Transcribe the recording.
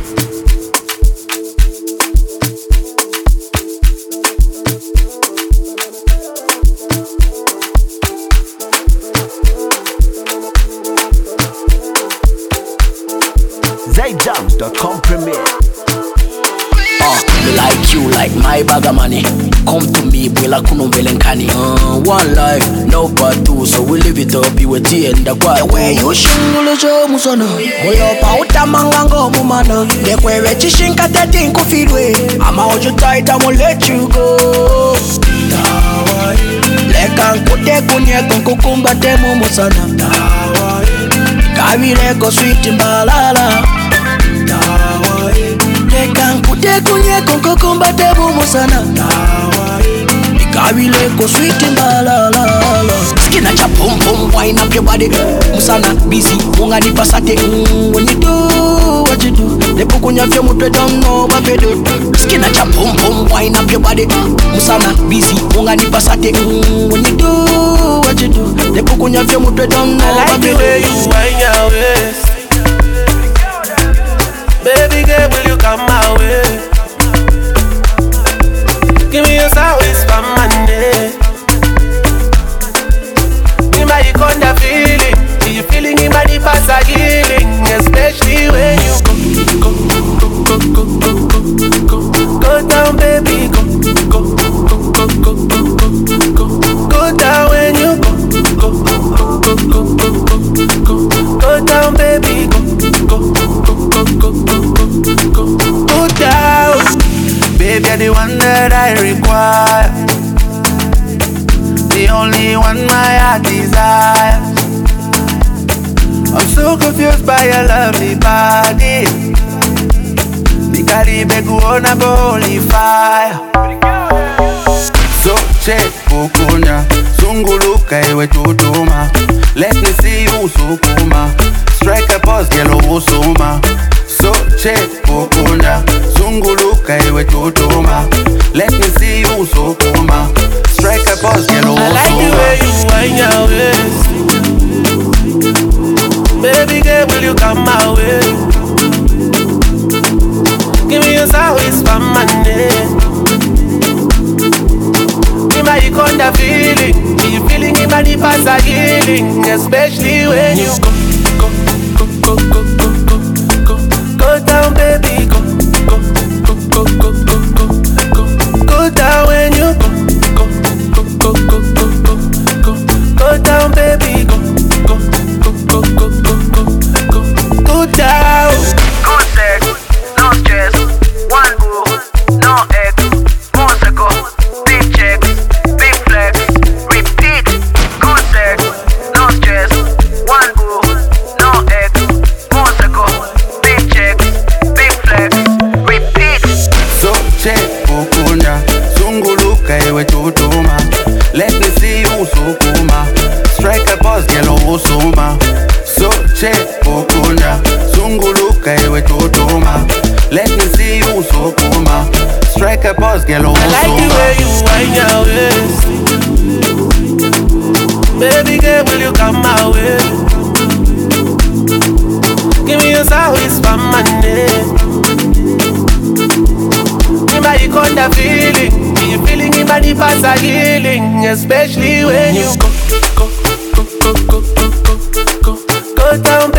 ZayJams.com premiere. Me like you like my bag of money. Come to me, Bwela Kuno Velenkani. One life, no part two, so we live it up. You with tea and the quiet way you shingule jo musona. Mulo pa utamangango mumana. Dekwe rechi shinka tete nkufilwe. I'ma hold you tight, I'ma let you go. Leka nkute kunye kunkukumba temu musana. Kawile ko sweet mbalala. Leka nkute kunye kunkukumba temu musana. Kawile ko sweet mbalala. Skin at your pum pum, wind up your body. Musana busy, munga ni pasate. When you do what you do, the pukunya fyo mutwe don't know what you do. Skin at your pum pum, wind up your body. Musana busy, munga ni pasate. When you do what you do, the pukunya fyo mutwe don't know what you do. I like the way you wind your waist. Baby girl, will you come my way? Give me your service for money. Me my conda feeling. You feeling in my deep as a healing. Especially when you go down, baby, go down when you go down, baby, go down. Baby, you're the one that I require, the only one my heart desires. I'm so confused by your lovely body. The Caribe guona holy fire. So check Bukunya, Zunguluka ewe tutuma. Let me see you sukuma. Strike a pose, yellow usuma. So check Bukunya, Zunguluka ewe tutuma. Let me see you sukuma. Strike a pose, yellow usuma. I like the way you wind your waist. Baby girl, will you come my way? Give me your service for money. Me my conda feeling. You feeling in my deep as a healing. Especially when you go down, baby, go down when you go down, baby, go down. Good sex, no stress, one boo, no ex, more seco, big checks, big flex, repeat. Good sex, no stress, one boo, no ex, more seco, big checks, big flex, repeat. So check Bukunya, Zunguluka ewe tutuma. Let me see you sukuma. Strike a pose, yellow usuma. So check Bukunya, Zunguluka ewe tutuma. Let me see you sukuma. Strike a pose, yellow usuma. I like the way you wind your waist. Baby girl, will you come my way? Give me your service for money. Me my conda feeling. You feeling in my deep as a healing. Especially when you go down,